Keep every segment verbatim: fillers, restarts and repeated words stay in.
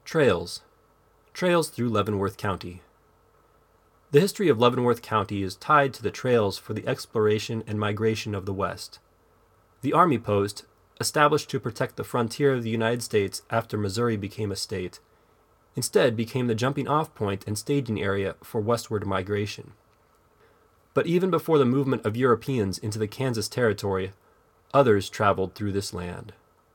Trails. Trails through Leavenworth County. The history of Leavenworth County is tied to the trails for the exploration and migration of the West. The Army Post, established to protect the frontier of the United States after Missouri became a state, instead became the jumping-off point and staging area for westward migration. But even before the movement of Europeans into the Kansas Territory, others traveled through this land.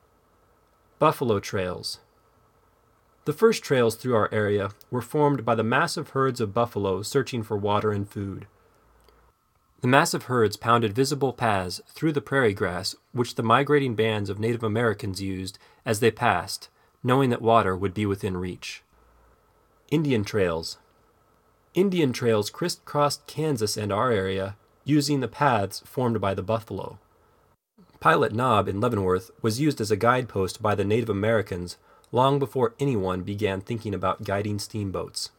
Buffalo Trails. The first trails through our area were formed by the massive herds of buffalo searching for water and food. The massive herds pounded visible paths through the prairie grass which the migrating bands of Native Americans used as they passed, knowing that water would be within reach. Indian Trails. Indian trails crisscrossed Kansas and our area, using the paths formed by the buffalo. Pilot Knob in Leavenworth was used as a guidepost by the Native Americans long before anyone began thinking about guiding steamboats.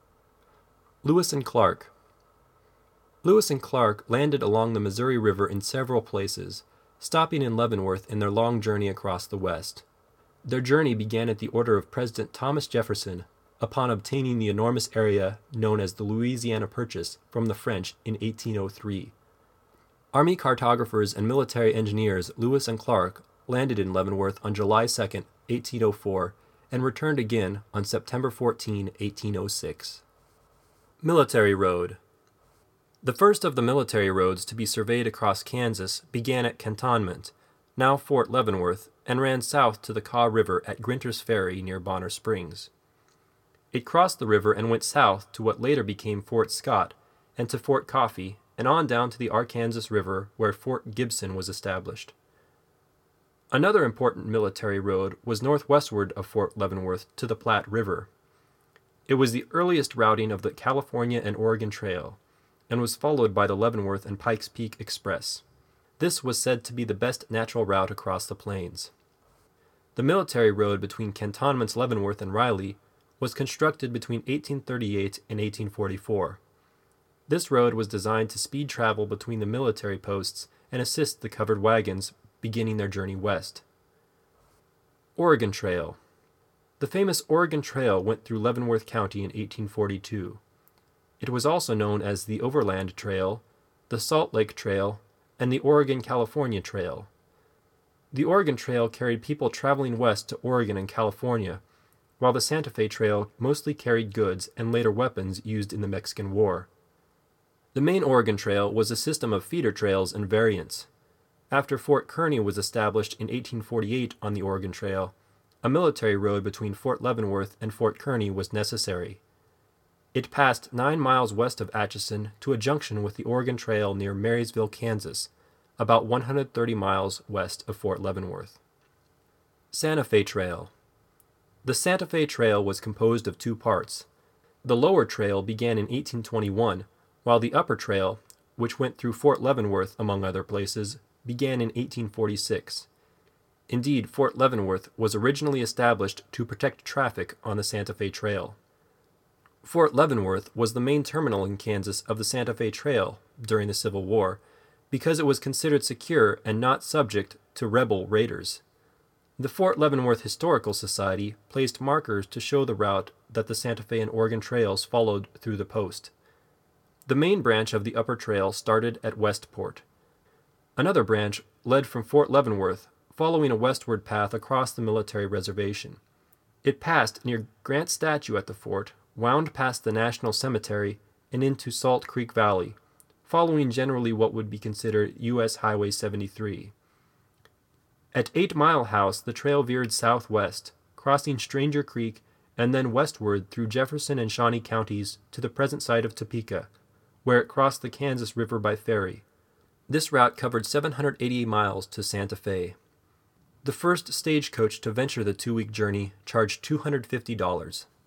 Lewis and Clark. Lewis and Clark landed along the Missouri River in several places, stopping in Leavenworth in their long journey across the West. Their journey began at the order of President Thomas Jefferson upon obtaining the enormous area known as the Louisiana Purchase from the French in eighteen oh three. Army cartographers and military engineers Lewis and Clark landed in Leavenworth on July second, eighteen oh four, and returned again on September fourteenth, eighteen oh six. Military Road. The first of the military roads to be surveyed across Kansas began at Cantonment, now Fort Leavenworth, and ran south to the Kaw River at Grinter's Ferry near Bonner Springs. It crossed the river and went south to what later became Fort Scott, and to Fort Coffee, and on down to the Arkansas River where Fort Gibson was established. Another important military road was northwestward of Fort Leavenworth to the Platte River. It was the earliest routing of the California and Oregon Trail, and was followed by the Leavenworth and Pikes Peak Express. This was said to be the best natural route across the plains. The military road between Cantonments Leavenworth and Riley was constructed between eighteen thirty-eight and eighteen forty-four. This road was designed to speed travel between the military posts and assist the covered wagons beginning their journey west. Oregon Trail. The famous Oregon Trail went through Leavenworth County in eighteen forty-two. It was also known as the Overland Trail, the Salt Lake Trail, and the Oregon-California Trail. The Oregon Trail carried people traveling west to Oregon and California, while the Santa Fe Trail mostly carried goods and later weapons used in the Mexican War. The main Oregon Trail was a system of feeder trails and variants. After Fort Kearny was established in eighteen forty-eight on the Oregon Trail, a military road between Fort Leavenworth and Fort Kearny was necessary. It passed nine miles west of Atchison to a junction with the Oregon Trail near Marysville, Kansas, about one hundred thirty miles west of Fort Leavenworth. Santa Fe Trail. The Santa Fe Trail was composed of two parts. The lower trail began in eighteen twenty-one, while the upper trail, which went through Fort Leavenworth among other places, began in eighteen forty-six. Indeed, Fort Leavenworth was originally established to protect traffic on the Santa Fe Trail. Fort Leavenworth was the main terminal in Kansas of the Santa Fe Trail during the Civil War because it was considered secure and not subject to rebel raiders. The Fort Leavenworth Historical Society placed markers to show the route that the Santa Fe and Oregon Trails followed through the post. The main branch of the upper trail started at Westport. Another branch led from Fort Leavenworth, following a westward path across the military reservation. It passed near Grant's statue at the fort, wound past the National Cemetery, and into Salt Creek Valley, following generally what would be considered U S Highway seventy-three. At Eight Mile House, the trail veered southwest, crossing Stranger Creek, and then westward through Jefferson and Shawnee counties to the present site of Topeka, where it crossed the Kansas River by ferry. This route covered seven hundred eighty miles to Santa Fe. The first stagecoach to venture the two-week journey charged two hundred fifty dollars.